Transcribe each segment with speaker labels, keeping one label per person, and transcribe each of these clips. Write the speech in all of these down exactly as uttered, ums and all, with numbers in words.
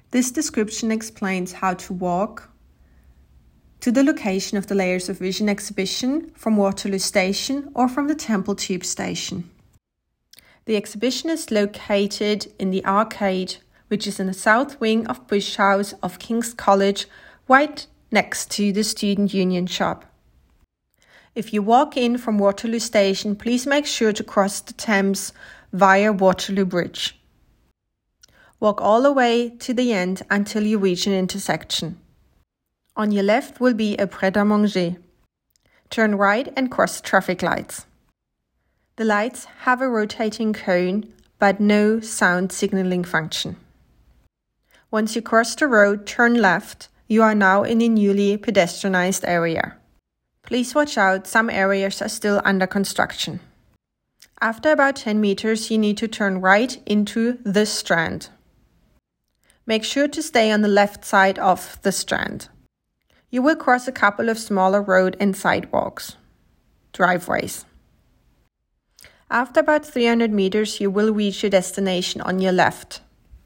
Speaker 1: This description explains how to walk to the location of the Layers of Vision exhibition from Waterloo Station or from the Temple Tube Station. The exhibition is located in the arcade, which is in the south wing of Bush House of King's College, right next to the Student Union shop. If you walk in from Waterloo Station, please make sure to cross the Thames via Waterloo Bridge. Walk all the way to the end until you reach an intersection. On your left will be a Pret-a-Manger. Turn right and cross the traffic lights. The lights have a rotating cone, but no sound signaling function. Once you cross the road, turn left. You are now in a newly pedestrianized area. Please watch out, some areas are still under construction. After about ten meters, you need to turn right into the Strand. Make sure to stay on the left side of the Strand. You will cross a couple of smaller road and sidewalks, driveways. After about three hundred meters, you will reach your destination on your left.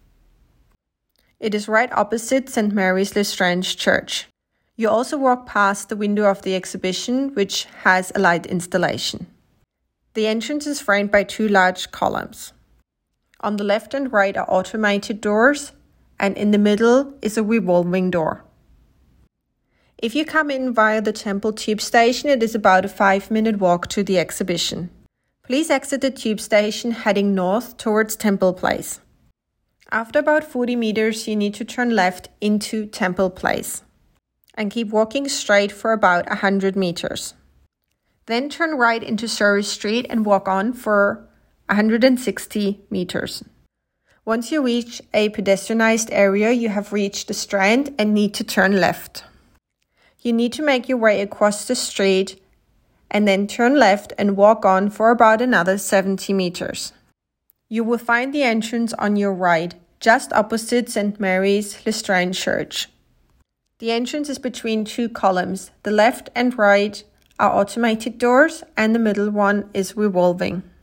Speaker 1: It is right opposite Saint Mary's Lestrange Church. You also walk past the window of the exhibition, which has a light installation. The entrance is framed by two large columns. On the left and right are automated doors, and in the middle is a revolving door. If you come in via the Temple Tube Station, it is about a five-minute walk to the exhibition. Please exit the tube station heading north towards Temple Place. After about forty meters, you need to turn left into Temple Place and keep walking straight for about one hundred meters. Then turn right into Surrey Street and walk on for one hundred sixty meters. Once you reach a pedestrianized area, you have reached the Strand and need to turn left. You need to make your way across the street and then turn left and walk on for about another seventy meters. You will find the entrance on your right, just opposite Saint Mary's Lestrange Church. The entrance is between two columns. The left and right are automated doors and the middle one is revolving.